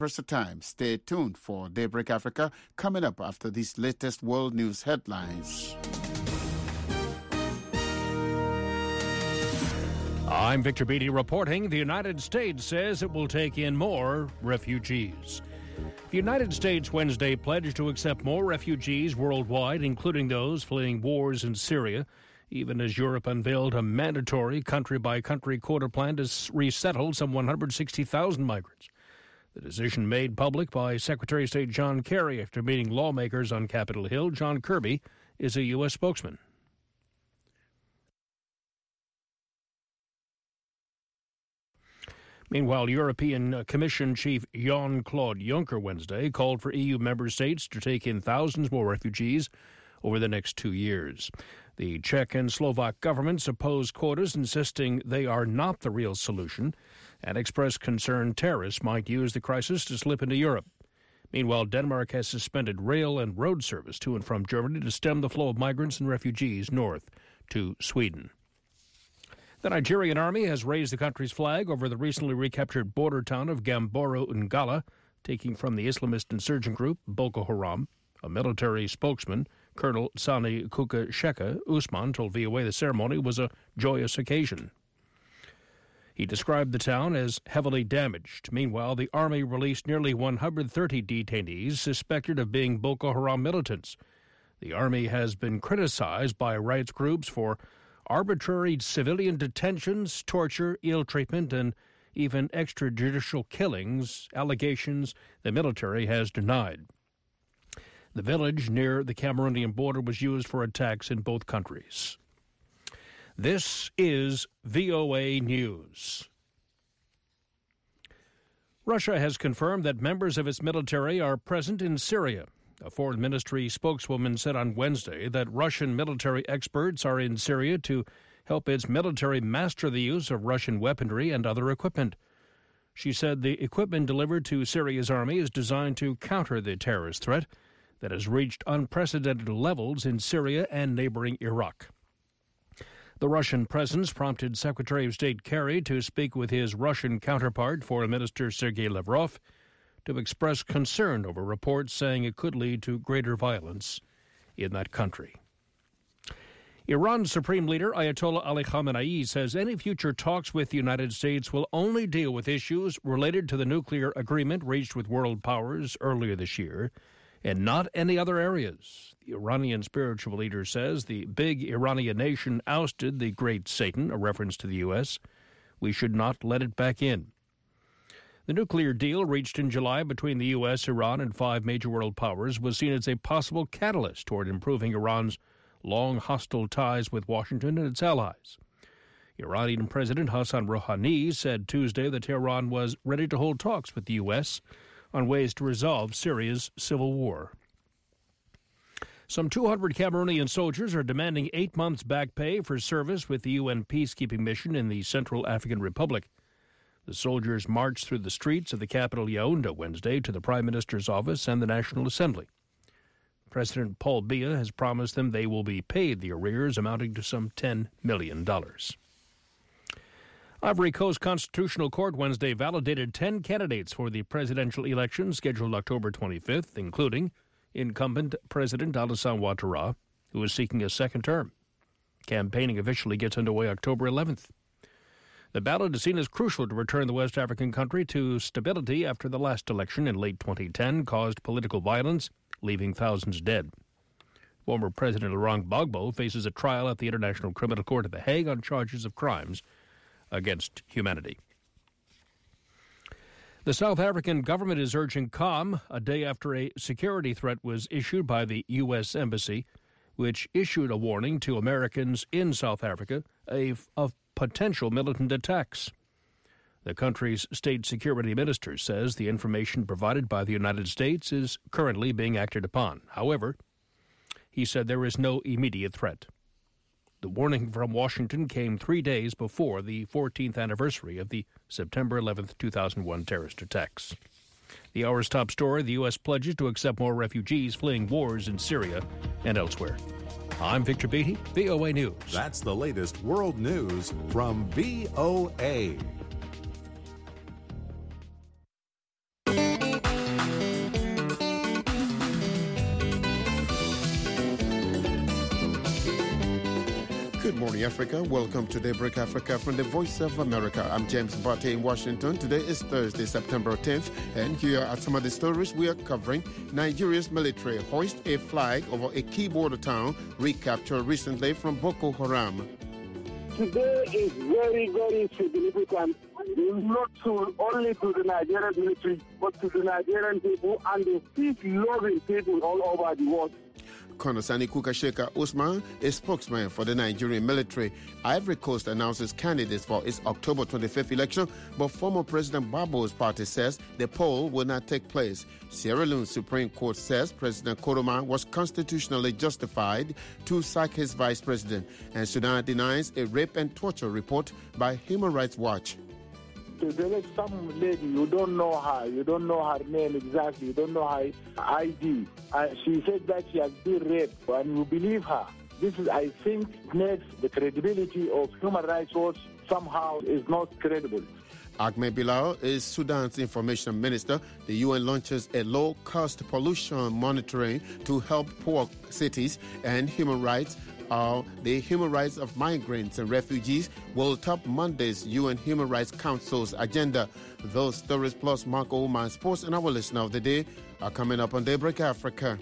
Versatile. Stay tuned for Daybreak Africa coming up after these latest world news headlines. I'm Victor Beatty reporting. The United States says it will take in more refugees. The United States Wednesday pledged to accept more refugees worldwide, including those fleeing wars in Syria, even as Europe unveiled a mandatory country-by-country quota plan to resettle some 160,000 migrants. The decision made public by Secretary of State John Kerry after meeting lawmakers on Capitol Hill. John Kirby is a U.S. spokesman. Meanwhile, European Commission Chief Jean-Claude Juncker Wednesday called for EU member states to take in thousands more refugees over the next 2 years. The Czech and Slovak governments oppose quotas, insisting they are not the real solution, and expressed concern terrorists might use the crisis to slip into Europe. Meanwhile, Denmark has suspended rail and road service to and from Germany to stem the flow of migrants and refugees north to Sweden. The Nigerian army has raised the country's flag over the recently recaptured border town of Gamboro Ngala, taking from the Islamist insurgent group Boko Haram. A military spokesman, Colonel Sani Kuka Sheka Usman, told VOA the ceremony was a joyous occasion. He described the town as heavily damaged. Meanwhile, the army released nearly 130 detainees suspected of being Boko Haram militants. The army has been criticized by rights groups for arbitrary civilian detentions, torture, ill treatment, and even extrajudicial killings, allegations the military has denied. The village near the Cameroonian border was used for attacks in both countries. This is VOA News. Russia has confirmed that members of its military are present in Syria. A foreign ministry spokeswoman said on Wednesday that Russian military experts are in Syria to help its military master the use of Russian weaponry and other equipment. She said the equipment delivered to Syria's army is designed to counter the terrorist threat that has reached unprecedented levels in Syria and neighboring Iraq. The Russian presence prompted Secretary of State Kerry to speak with his Russian counterpart, Foreign Minister Sergei Lavrov, to express concern over reports saying it could lead to greater violence in that country. Iran's Supreme Leader Ayatollah Ali Khamenei says any future talks with the United States will only deal with issues related to the nuclear agreement reached with world powers earlier this year, and not any other areas. The Iranian spiritual leader says the big Iranian nation ousted the great Satan, a reference to the U.S. We should not let it back in. The nuclear deal reached in July between the U.S., Iran, and 5 major world powers was seen as a possible catalyst toward improving Iran's long hostile ties with Washington and its allies. Iranian President Hassan Rouhani said Tuesday that Tehran was ready to hold talks with the U.S. on ways to resolve Syria's civil war. Some 200 Cameroonian soldiers are demanding 8 months back pay for service with the UN peacekeeping mission in the Central African Republic. The soldiers marched through the streets of the capital Yaoundé Wednesday to the Prime Minister's office and the National Assembly. President Paul Biya has promised them they will be paid the arrears amounting to some $10 million. Ivory Coast Constitutional Court Wednesday validated 10 candidates for the presidential election scheduled October 25th, including incumbent President Alassane Ouattara, who is seeking a second term. Campaigning officially gets underway October 11th. The ballot is seen as crucial to return the West African country to stability after the last election in late 2010 caused political violence, leaving thousands dead. Former President Laurent Gbagbo faces a trial at the International Criminal Court at The Hague on charges of crimes against humanity. The South African government is urging calm a day after a security threat was issued by the U.S. Embassy, which issued a warning to Americans in South Africa of potential militant attacks. The country's state security minister says the information provided by the United States is currently being acted upon. However, he said there is no immediate threat. The warning from Washington came 3 days before the 14th anniversary of the September 11th, 2001 terrorist attacks. The hour's top story, the U.S. pledges to accept more refugees fleeing wars in Syria and elsewhere. I'm Victor Beatty, VOA News. That's the latest world news from VOA. Good morning, Africa. Welcome to Daybreak Africa from the Voice of America. I'm James Bate in Washington. Today is Thursday, September 10th, and here are some of the stories we are covering. Nigeria's military hoist a flag over a key border town recaptured recently from Boko Haram. Today is very, very significant, not only to the Nigerian military, but to the Nigerian people and the peace-loving people all over the world. Colonel Sani Kukasheka Usman, a spokesman for the Nigerian military. Ivory Coast announces candidates for its October 25th election, but former President Babo's party says the poll will not take place. Sierra Leone Supreme Court says President Koroma was constitutionally justified to sack his vice president. And Sudan denies a rape and torture report by Human Rights Watch. There is some lady, you don't know her name exactly, you don't know her ID. She said that she has been raped, and you believe her. This is, I think, makes the credibility of Human Rights Watch somehow is not credible. Ahmed Bilal is Sudan's information minister. The UN launches a low-cost pollution monitoring to help poor cities, and human rights. The human rights of migrants and refugees will top Monday's UN Human Rights Council's agenda. Those stories plus Mark Oman Sports and our listener of the day are coming up on Daybreak Africa.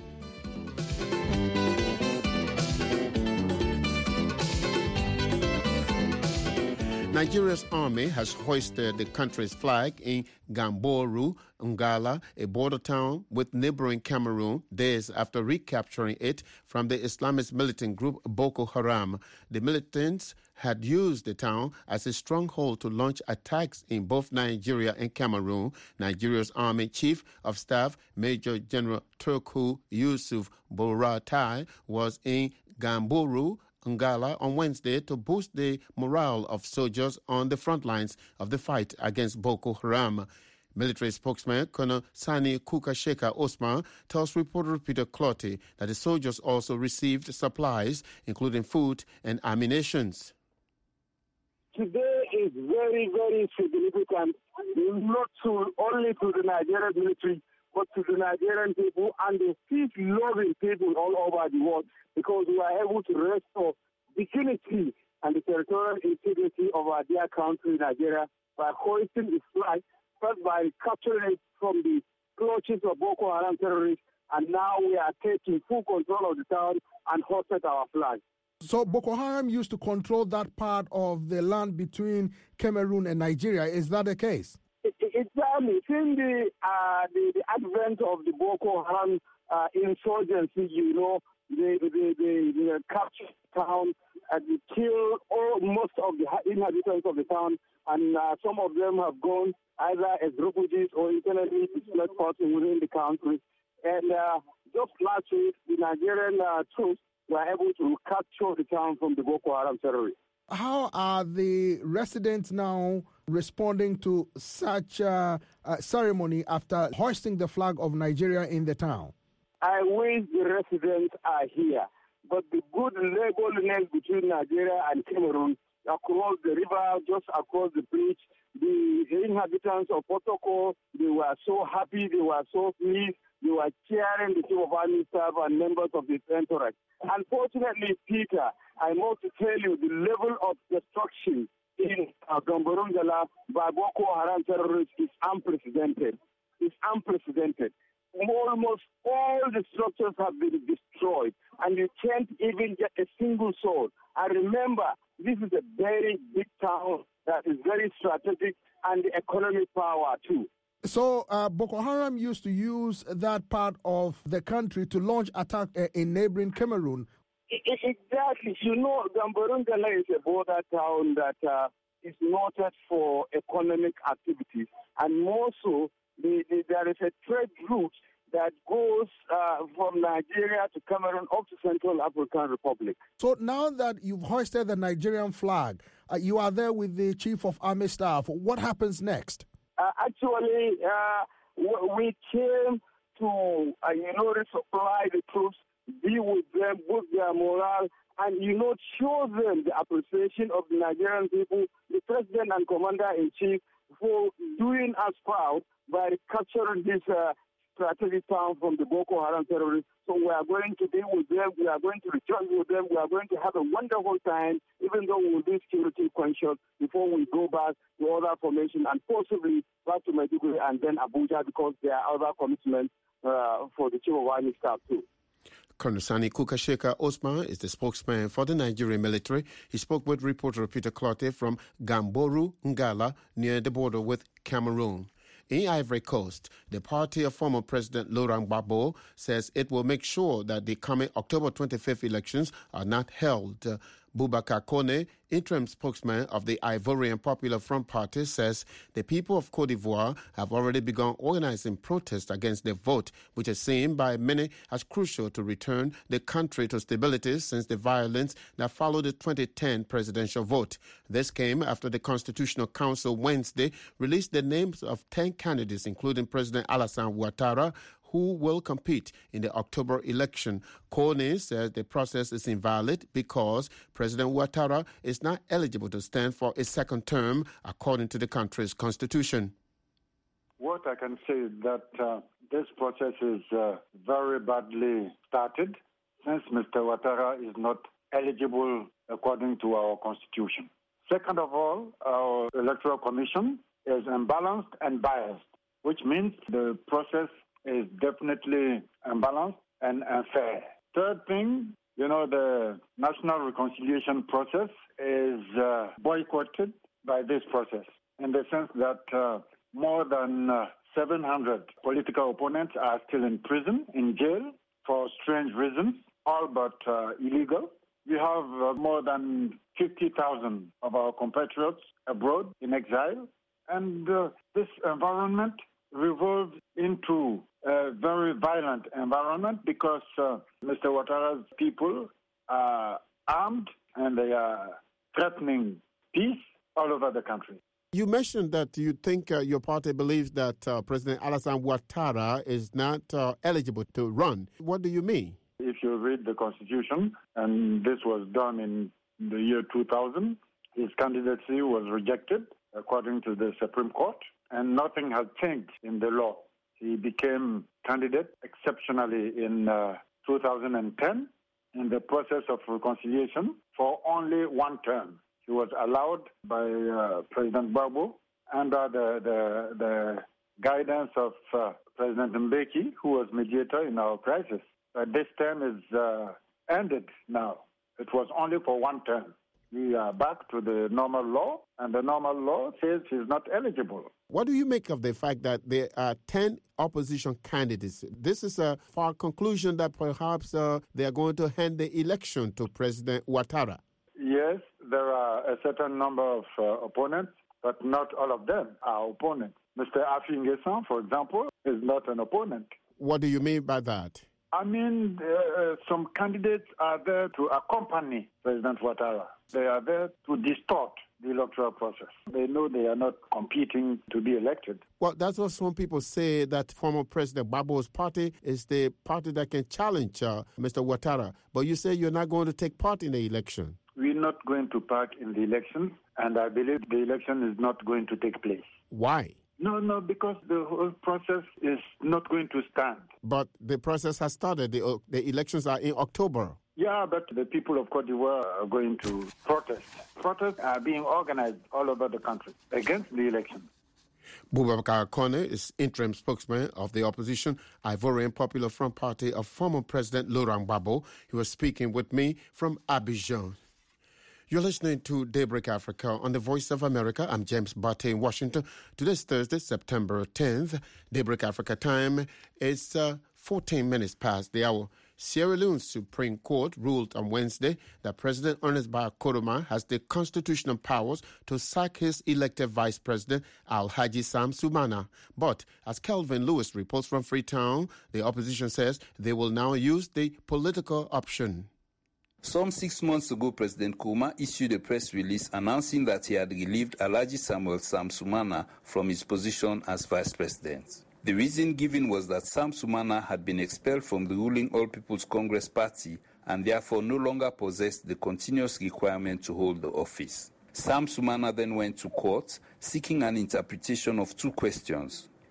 Nigeria's army has hoisted the country's flag in Gamboru, Ngala, a border town with neighboring Cameroon, days after recapturing it from the Islamist militant group Boko Haram. The militants had used the town as a stronghold to launch attacks in both Nigeria and Cameroon. Nigeria's Army Chief of Staff, Major General Turku Yusuf Buratai, was in Gamboru, Ngala on Wednesday to boost the morale of soldiers on the front lines of the fight against Boko Haram. Military spokesman Colonel Sani Kukasheka Osman tells reporter Peter Clotty that the soldiers also received supplies, including food and ammunition. Today is very, very significant, not only to the Nigerian military, but to the Nigerian people and the peace-loving people all over the world, because we are able to restore dignity and the territorial integrity of our dear country, Nigeria, by hoisting its flag, first by capturing it from the clutches of Boko Haram terrorists, and now we are taking full control of the town and hoisted our flag. So Boko Haram used to control that part of the land between Cameroon and Nigeria. Is that the case? Exactly. Since the advent of the Boko Haram insurgency, they captured the town and they killed most of the inhabitants of the town, and some of them have gone either as refugees or internally displaced persons within the country. And just last week, the Nigerian troops were able to capture the town from the Boko Haram terrorists. How are the residents now responding to such a ceremony after hoisting the flag of Nigeria in the town? I wish the residents are here, but the good neighborliness between Nigeria and Cameroon, across the river, just across the bridge, the inhabitants of Potoko, they were so happy, they were so pleased, they were cheering the Chief of Army Staff and members of the entourage. Unfortunately, Peter, I must tell you, the level of destruction in Gamborungala by Boko Haram terrorists is unprecedented. It's unprecedented. Almost all the structures have been destroyed, and you can't even get a single soul. And remember, this is a very big town that is very strategic and the economic power too. So Boko Haram used to use that part of the country to launch attack in neighboring Cameroon. Exactly. Gamborungala is a border town that is noted for economic activities, and more so, there is a trade route that goes from Nigeria to Cameroon up to Central African Republic. So now that you've hoisted the Nigerian flag, you are there with the Chief of Army Staff. What happens next? Actually, we came to, resupply the troops, be with them, boost their morale, and, show them the appreciation of the Nigerian people, the President and Commander-in-Chief, for doing us proud by capturing this strategic town from the Boko Haram terrorists. So we are going to be with them. We are going to rejoice with them. We are going to have a wonderful time, even though we will be security conscious before we go back to other formations and possibly back to Maiduguri and then Abuja, because there are other commitments for the Chief of Army Staff too. Colonel Sani Kukasheka Osman is the spokesman for the Nigerian military. He spoke with reporter Peter Clotte from Gamboru, Ngala, near the border with Cameroon. In Ivory Coast, the party of former President Laurent Gbagbo says it will make sure that the coming October 25th elections are not held. Boubacar Kone, interim spokesman of the Ivorian Popular Front Party, says the people of Cote d'Ivoire have already begun organizing protests against the vote, which is seen by many as crucial to return the country to stability since the violence that followed the 2010 presidential vote. This came after the Constitutional Council Wednesday released the names of 10 candidates, including President Alassane Ouattara, who will compete in the October election. Kone says the process is invalid because President Ouattara is not eligible to stand for a second term, according to the country's constitution. What I can say is that this process is very badly started, since Mr. Ouattara is not eligible according to our constitution. Second of all, our electoral commission is unbalanced and biased, which means the process is definitely unbalanced and unfair. Third thing, the national reconciliation process is boycotted by this process, in the sense that more than 700 political opponents are still in prison, in jail, for strange reasons, all but illegal. We have more than 50,000 of our compatriots abroad in exile, and this environment revolved into a very violent environment because Mr. Ouattara's people are armed and they are threatening peace all over the country. You mentioned that you think your party believes that President Alassane Ouattara is not eligible to run. What do you mean? If you read the Constitution, and this was done in the year 2000, his candidacy was rejected according to the Supreme Court, and nothing has changed in the law. He became candidate exceptionally in 2010 in the process of reconciliation for only one term. He was allowed by President Gbagbo under the guidance of President Mbeki, who was mediator in our crisis. This term is ended now. It was only for one term. We are back to the normal law, and the normal law says he's not eligible. What do you make of the fact that there are 10 opposition candidates? This is a far conclusion that perhaps they are going to hand the election to President Ouattara. Yes, there are a certain number of opponents, but not all of them are opponents. Mr. Afi N'Guessan, for example, is not an opponent. What do you mean by that? I mean, some candidates are there to accompany President Ouattara. They are there to distort the electoral process. They know they are not competing to be elected. Well, that's what some people say, that former President Gbagbo's party is the party that can challenge Mr. Ouattara. But you say you're not going to take part in the election. We're not going to part in the elections, and I believe the election is not going to take place. Why? No, because the whole process is not going to stand. But the process has started. The elections are in October. Yeah, but the people of Cote d'Ivoire are going to protest. Protests are being organized all over the country against the election. Boubacar Kone is interim spokesman of the opposition Ivorian Popular Front Party of former President Laurent Gbagbo. He was speaking with me from Abidjan. You're listening to Daybreak Africa on the Voice of America. I'm James Barté in Washington. Today's Thursday, September 10th. Daybreak Africa time is 14 minutes past the hour. Sierra Leone's Supreme Court ruled on Wednesday that President Ernest Bai Koroma has the constitutional powers to sack his elected vice president, Alhaji Sam Sumana. But as Kelvin Lewis reports from Freetown, the opposition says they will now use the political option. Some 6 months ago, President Koroma issued a press release announcing that he had relieved Alhaji Samuel Sam Sumana from his position as vice president. The reason given was that Sam Sumana had been expelled from the ruling All People's Congress Party and therefore no longer possessed the continuous requirement to hold the office. Sam Sumana then went to court seeking an interpretation of two questions.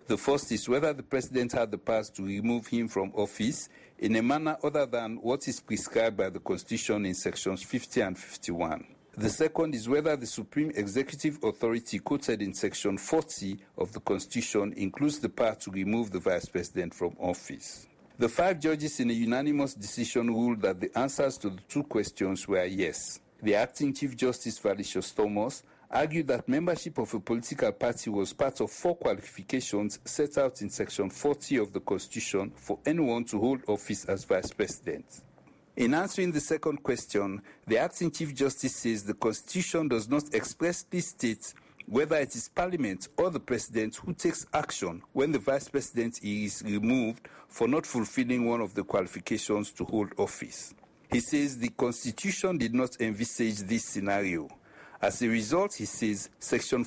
The first is whether the president had the power to remove him from office in a manner other than what is prescribed by the Constitution in sections 50 and 51. The second is whether the Supreme Executive Authority quoted in section 40 of the Constitution includes the power to remove the vice president from office. The 5 judges in a unanimous decision ruled that the answers to the 2 questions were yes. The acting Chief Justice Valicious Thomas argued that membership of a political party was part of 4 qualifications set out in section 40 of the Constitution for anyone to hold office as vice president. In answering the second question, the acting Chief Justice says the Constitution does not expressly state whether it is Parliament or the President who takes action when the Vice President is removed for not fulfilling one of the qualifications to hold office. He says the Constitution did not envisage this scenario. As a result, he says, Section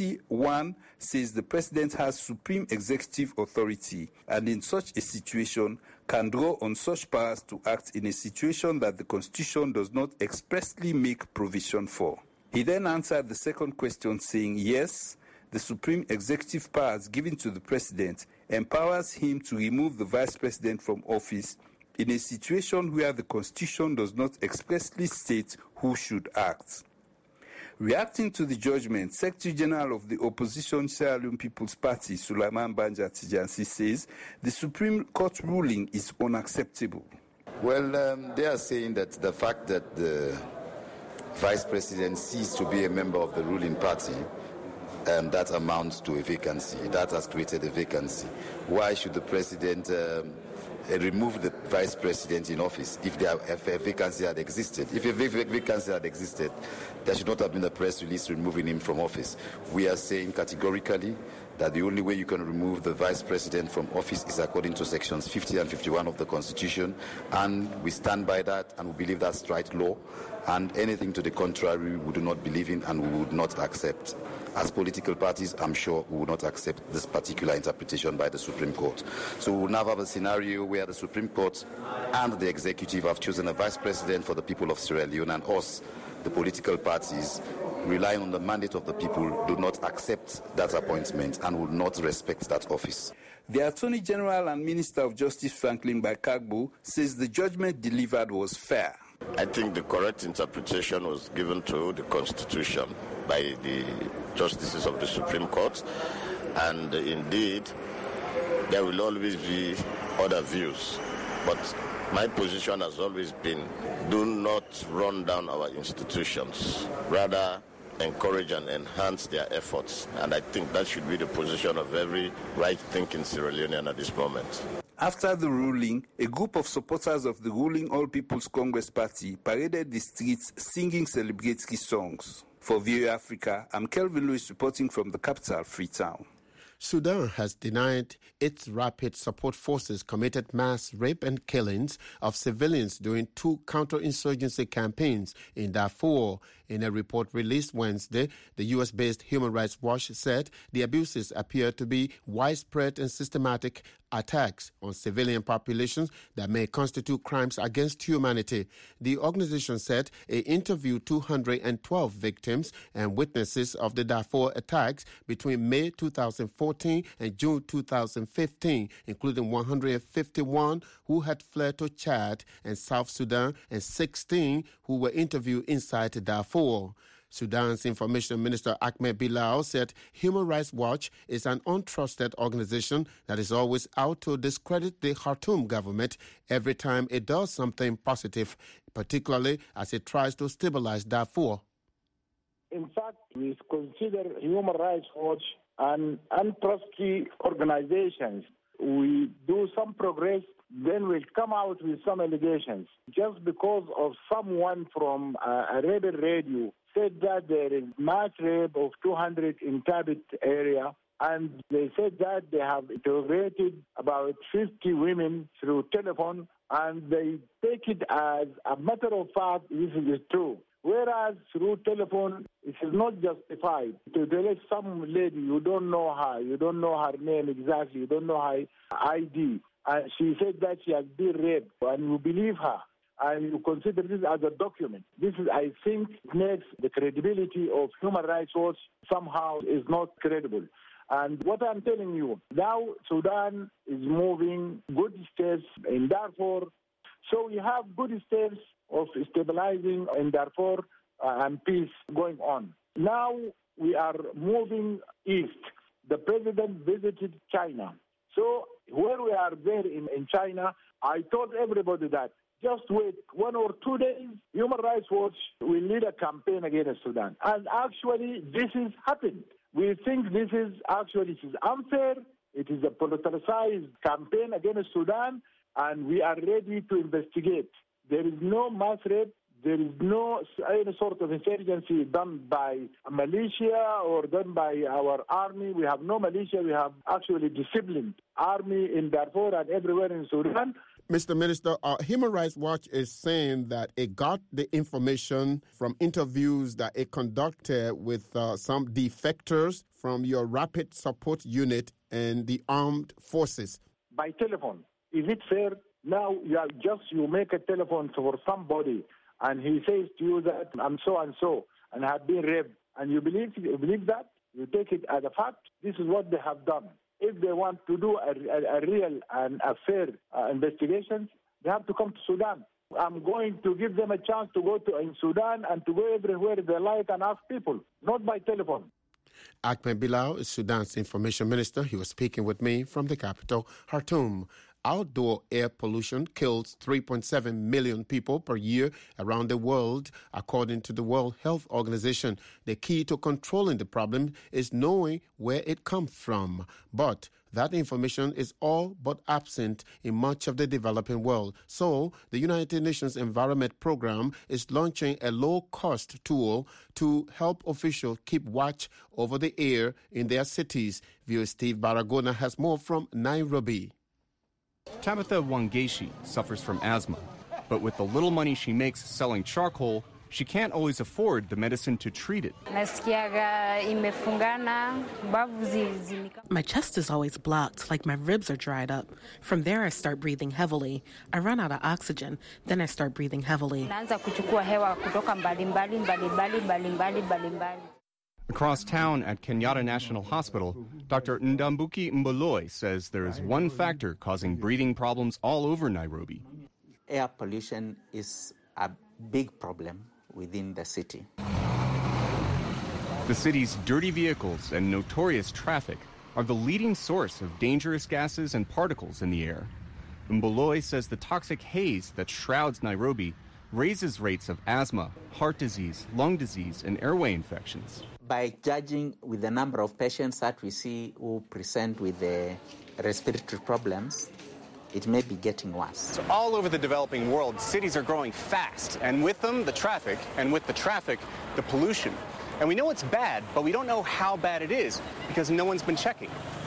41 says the President has supreme executive authority and in such a situation can draw on such powers to act in a situation that the Constitution does not expressly make provision for. He then answered the second question saying, yes, the supreme executive powers given to the President empowers him to remove the Vice President from office in a situation where the Constitution does not expressly state who should act. Reacting to the judgment, Secretary General of the opposition Sierra Leone People's Party, Sulaiman Banja Tijansi, says the Supreme Court ruling is unacceptable. Well, they are saying that the fact that the Vice President ceased to be a member of the ruling party, that amounts to a vacancy. That has created a vacancy. Why should the President remove the Vice President in office if a vacancy had existed? If a vacancy had existed, there should not have been a press release removing him from office. We are saying categorically that the only way you can remove the Vice President from office is according to sections 50 and 51 of the Constitution, and we stand by that, and we believe that's right law, and anything to the contrary we do not believe in and we would not accept. As political parties, I'm sure we will not accept this particular interpretation by the Supreme Court. So we will now have a scenario where the Supreme Court and the executive have chosen a vice president for the people of Sierra Leone, and us, the political parties, relying on the mandate of the people, do not accept that appointment and will not respect that office. The Attorney General and Minister of Justice Franklin Bakagbo says the judgment delivered was fair. I think the correct interpretation was given to the Constitution by the justices of the Supreme Court, and indeed there will always be other views, but my position has always been, do not run down our institutions, rather encourage and enhance their efforts, and I think that should be the position of every right-thinking Sierra Leonean at this moment. After the ruling, a group of supporters of the ruling All People's Congress Party paraded the streets singing celebratory songs. For VOA Africa, I'm Kelvin Lewis reporting from the capital, Freetown. Sudan has denied its rapid support forces committed mass rape and killings of civilians during 2 counterinsurgency campaigns in Darfur. In a report released Wednesday, the U.S.-based Human Rights Watch said the abuses appear to be widespread and systematic attacks on civilian populations that may constitute crimes against humanity. The organization said it interviewed 212 victims and witnesses of the Darfur attacks between May 2014 and June 2015, including 151 who had fled to Chad and South Sudan and 16 who were interviewed inside Darfur. Sudan's Information Minister Ahmed Bilal said Human Rights Watch is an untrusted organization that is always out to discredit the Khartoum government every time it does something positive, particularly as it tries to stabilize Darfur. In fact, we consider Human Rights Watch an untrustworthy organization. We do some progress, then we'll come out with some allegations. Just because of someone from a rebel radio said that there is mass rape of 200 in Tabit area, and they said that they have interrogated about 50 women through telephone, and they take it as a matter of fact this is true. Whereas through telephone, it is not justified to delete some lady, you don't know her, you don't know her name exactly, you don't know her ID. And she said that she has been raped, and you believe her, and you consider this as a document. This is, I think, makes the credibility of Human Rights Watch somehow is not credible. And what I'm telling you, now Sudan is moving good steps in Darfur. So we have good steps of stabilizing in Darfur and peace going on. Now we are moving east. The president visited China. So where we are there in China, I told everybody that just wait 1 or 2 days, Human Rights Watch will lead a campaign against Sudan. And actually, this has happened. We think this is unfair. It is a politicized campaign against Sudan, and we are ready to investigate. There is no mass rape. There is no any sort of insurgency done by a militia or done by our army. We have no militia. We have actually disciplined army in Darfur and everywhere in Sudan. Mr. Minister, Human Rights Watch is saying that it got the information from interviews that it conducted with some defectors from your Rapid Support Unit and the armed forces. By telephone. Is it fair? Now you make a telephone for somebody and he says to you that I'm so and so and have been raped, and you believe that? You take it as a fact? This is what they have done. If they want to do a real and a fair investigation, they have to come to Sudan. I'm going to give them a chance to go in Sudan and to go everywhere they like and ask people, not by telephone. Ahmed Bilal is Sudan's information minister. He was speaking with me from the capital, Khartoum. Outdoor air pollution kills 3.7 million people per year around the world, according to the World Health Organization. The key to controlling the problem is knowing where it comes from. But that information is all but absent in much of the developing world. So, the United Nations Environment Program is launching a low-cost tool to help officials keep watch over the air in their cities. VOA Steve Baragona has more from Nairobi. Tabitha Wangeshi suffers from asthma, but with the little money she makes selling charcoal, she can't always afford the medicine to treat it. My chest is always blocked, like my ribs are dried up. From there, I start breathing heavily. I run out of oxygen, then I start breathing heavily. Across town at Kenyatta National Hospital, Dr. Ndambuki Mboloi says there is one factor causing breathing problems all over Nairobi. Air pollution is a big problem within the city. The city's dirty vehicles and notorious traffic are the leading source of dangerous gases and particles in the air. Mboloi says the toxic haze that shrouds Nairobi raises rates of asthma, heart disease, lung disease, and airway infections. By judging with the number of patients that we see who present with the respiratory problems, it may be getting worse. So all over the developing world, cities are growing fast, and with them, the traffic, and with the traffic, the pollution. And we know it's bad, but we don't know how bad it is because no one's been checking.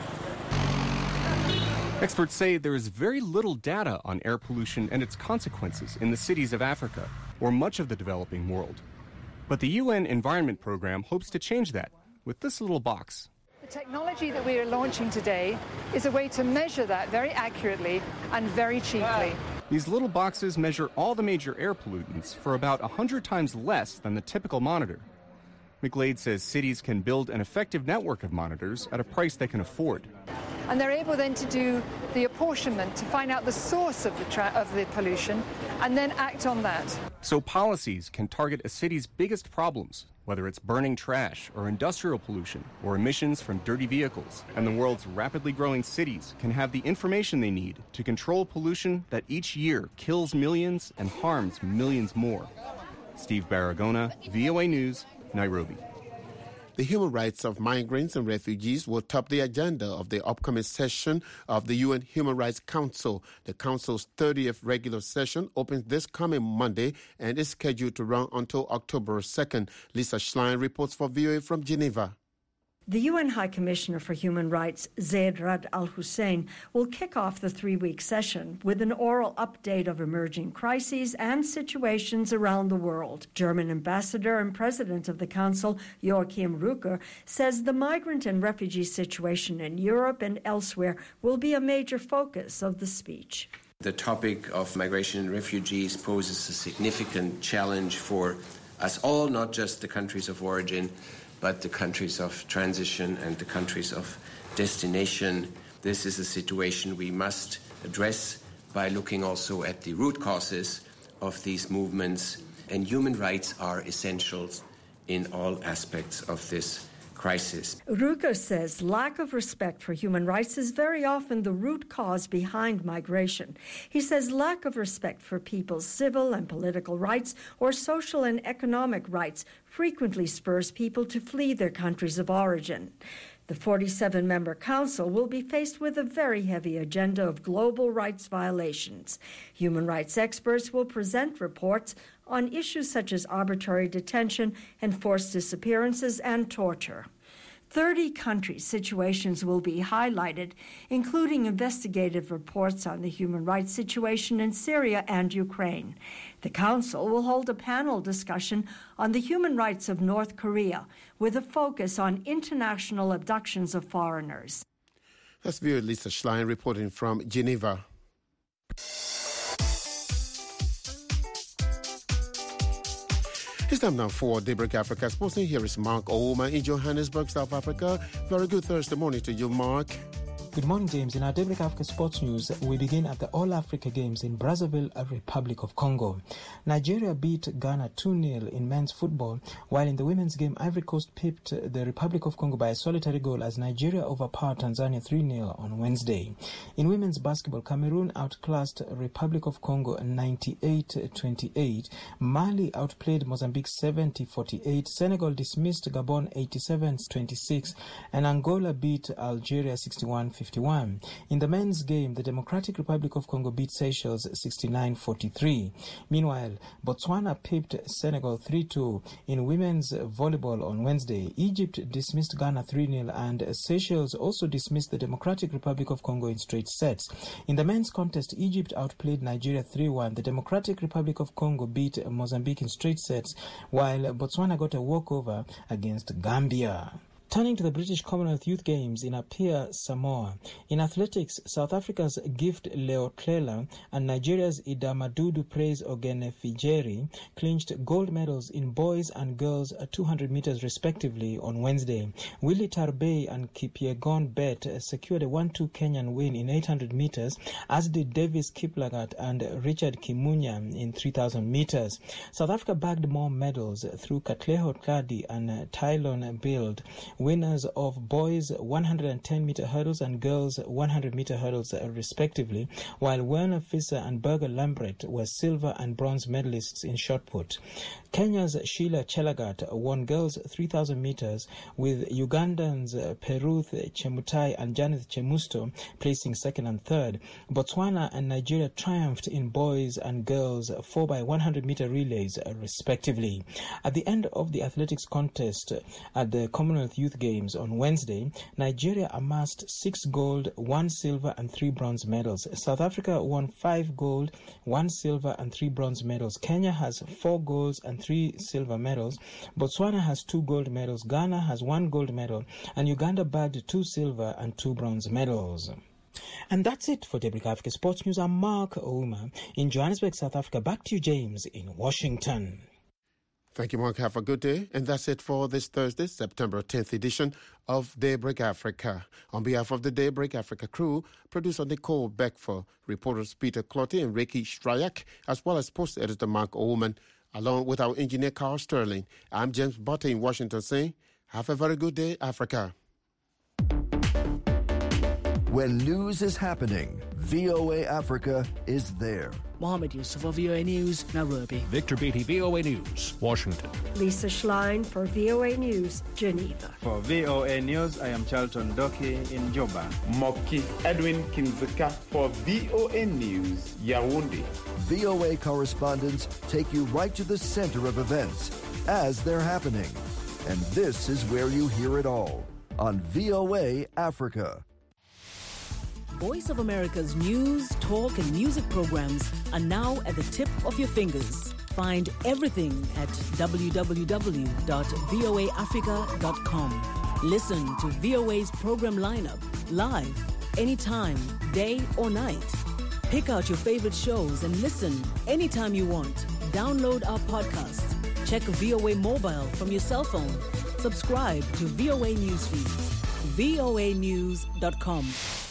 Experts say there is very little data on air pollution and its consequences in the cities of Africa or much of the developing world. But the UN Environment Program hopes to change that with this little box. The technology that we are launching today is a way to measure that very accurately and very cheaply. These little boxes measure all the major air pollutants for about 100 times less than the typical monitor. McGlade says cities can build an effective network of monitors at a price they can afford. And they're able then to do the apportionment to find out the source of the pollution and then act on that. So policies can target a city's biggest problems, whether it's burning trash or industrial pollution or emissions from dirty vehicles. And the world's rapidly growing cities can have the information they need to control pollution that each year kills millions and harms millions more. Steve Baragona, VOA News, Nairobi. The human rights of migrants and refugees will top the agenda of the upcoming session of the UN Human Rights Council. The Council's 30th regular session opens this coming Monday and is scheduled to run until October 2nd. Lisa Schlein reports for VOA from Geneva. The UN High Commissioner for Human Rights, Zeid Ra'ad Al Hussein, will kick off the three-week session with an oral update of emerging crises and situations around the world. German ambassador and president of the Council, Joachim Rücker, says the migrant and refugee situation in Europe and elsewhere will be a major focus of the speech. The topic of migration and refugees poses a significant challenge for us all, not just the countries of origin, but the countries of transition and the countries of destination. This is a situation we must address by looking also at the root causes of these movements, and human rights are essential in all aspects of this crisis. Ruger says lack of respect for human rights is very often the root cause behind migration. He says lack of respect for people's civil and political rights or social and economic rights frequently spurs people to flee their countries of origin. The 47-member council will be faced with a very heavy agenda of global rights violations. Human rights experts will present reports on issues such as arbitrary detention, enforced disappearances, and torture. 30 countries' situations will be highlighted, including investigative reports on the human rights situation in Syria and Ukraine. The Council will hold a panel discussion on the human rights of North Korea, with a focus on international abductions of foreigners. That's viewer Lisa Schlein reporting from Geneva. It's time now for Daybreak Africa Sports. Here is Mark Ouma in Johannesburg, South Africa. Very good Thursday morning to you, Mark. Good morning, James. In our Daybreak Africa Sports News, we begin at the All-Africa Games in Brazzaville, Republic of Congo. Nigeria beat Ghana 2-0 in men's football, while in the women's game, Ivory Coast pipped the Republic of Congo by a solitary goal as Nigeria overpowered Tanzania 3-0 on Wednesday. In women's basketball, Cameroon outclassed Republic of Congo 98-28. Mali outplayed Mozambique 70-48. Senegal dismissed Gabon 87-26. And Angola beat Algeria 61-51. In the men's game, the Democratic Republic of Congo beat Seychelles 69-43. Meanwhile, Botswana pipped Senegal 3-2. In women's volleyball on Wednesday, Egypt dismissed Ghana 3-0 and Seychelles also dismissed the Democratic Republic of Congo in straight sets. In the men's contest, Egypt outplayed Nigeria 3-1. The Democratic Republic of Congo beat Mozambique in straight sets, while Botswana got a walkover against Gambia. Turning to the British Commonwealth Youth Games in Apia, Samoa. In athletics, South Africa's Gift Leotlela and Nigeria's Idamadudu Praise Ogenefijeri clinched gold medals in boys and girls 200 meters respectively on Wednesday. Willie Tarbey and Kipyegon Bet secured a 1-2 Kenyan win in 800 meters, as did Davis Kiplagat and Richard Kimunya in 3,000 meters. South Africa bagged more medals through Katleho Tladi and Tylon Build, winners of boys 110-meter hurdles and girls 100-meter hurdles respectively, while Werner Fisser and Berger Lambret were silver and bronze medalists in shot put. Kenya's Sheila Chelagat won girls 3,000 meters, with Ugandans Peruth Chemutai and Janeth Chemusto placing second and third. Botswana and Nigeria triumphed in boys and girls 4x100-meter relays respectively. At the end of the athletics contest at the Commonwealth Youth Games on Wednesday, Nigeria amassed 6 gold, 1 silver and 3 bronze medals. South Africa won 5 gold, 1 silver and 3 bronze medals. Kenya has 4 golds and 3 silver medals. Botswana has 2 gold medals. Ghana has 1 gold medal. And Uganda bagged 2 silver and 2 bronze medals. And that's it for Daybreak Africa Sports News. I'm Mark Ouma in Johannesburg, South Africa. Back to you, James, in Washington. Thank you, Mark. Have a good day. And that's it for this Thursday, September 10th edition of Daybreak Africa. On behalf of the Daybreak Africa crew, producer Nicole Beckford, reporters Peter Clottey and Ricky Stryak, as well as post editor Mark Oman, along with our engineer Carl Sterling. I'm James Butter in Washington saying, have a very good day, Africa. When news is happening, VOA Africa is there. Mohammed Yusuf for VOA News, Nairobi. Victor Beatty, VOA News, Washington. Lisa Schlein for VOA News, Geneva. For VOA News, I am Charlton Doki in Juba. Moki Edwin Kinzika for VOA News, Yaoundé. VOA correspondents take you right to the center of events as they're happening. And this is where you hear it all on VOA Africa. Voice of America's news, talk, and music programs are now at the tip of your fingers. Find everything at www.voaafrica.com. Listen to VOA's program lineup live, anytime, day or night. Pick out your favorite shows and listen anytime you want. Download our podcasts. Check VOA Mobile from your cell phone. Subscribe to VOA News feeds. voanews.com.